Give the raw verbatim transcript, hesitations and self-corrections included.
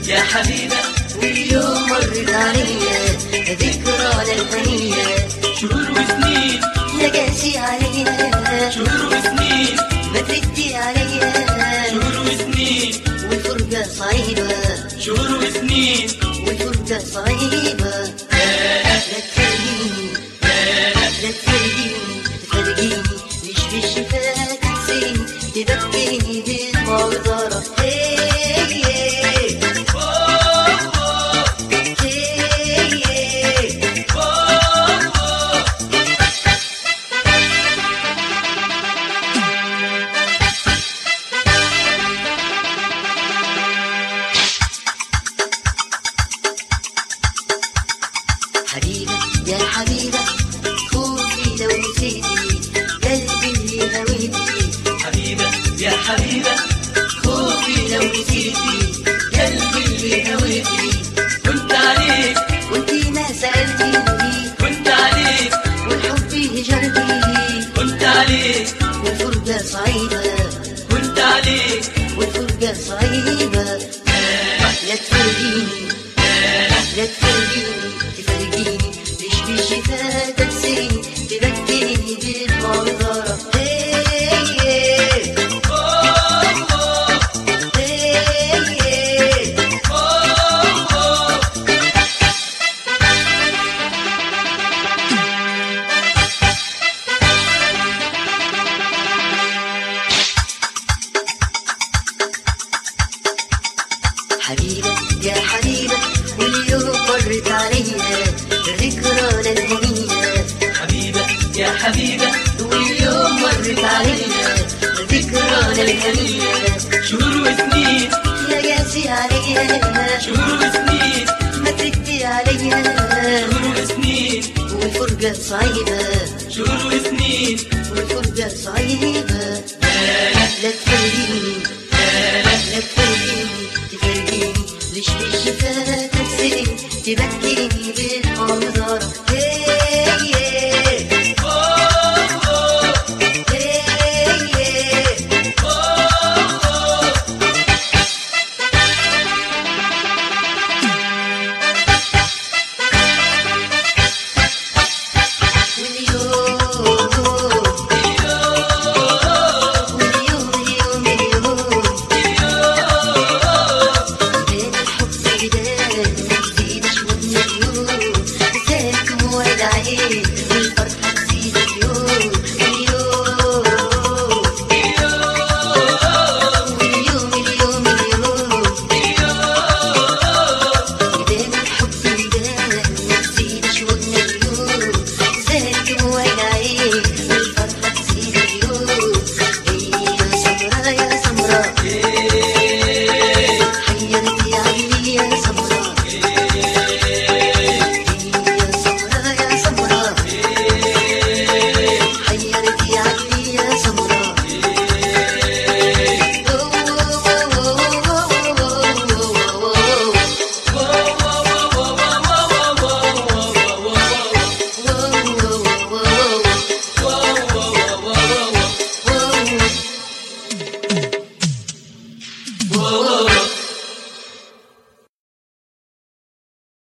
يا حبيبة واليوم مرت عليا ذكرى للهنية. شهور وسنين يا قاسي عليا، شهور وسنين ما تردي عليا، شهور وسنين والفرقة صعيبة، شهور وسنين والفرقة صعيبة. لا تفرقيني، لا تفرقيني، تفرقيني مش بالشفاك تنسيني، تبكيني بالمنظرة. حبيبة يا حبيبة خوفي لو نسيتي قلبي اللي هويتي. حبيبة يا حبيبة خوفي لو نسيتي قلبي اللي هويتي. كنت عليك وانتي ما سألتيني، كنت عليك والحب هجرتي. كنت عليك والفرقة صعيبة، كنت عليك والفرقة صعيبة. لا تفرقيني، لا تفرقيني، تفرقيني ليش بالشفا تنسيني، تبكيني بالمنظرة. حبيبة يا حبيبة واليوم مرت عليا ذكرى للهنية. حبيبة يا حبيبة واليوم مرت عليا ذكرى للهنية. شهور وسنين يا قاسي عليا، شهور وسنين ما تردي عليا، شهور وسنين والفرقة صعيبة، شهور وسنين والفرقة صعيبة. لا تفرقيني، لا تفرقيني، تفرقيني ليش بالشفا تنسيني، تبكيني بالمنظرة. Whoa, whoa.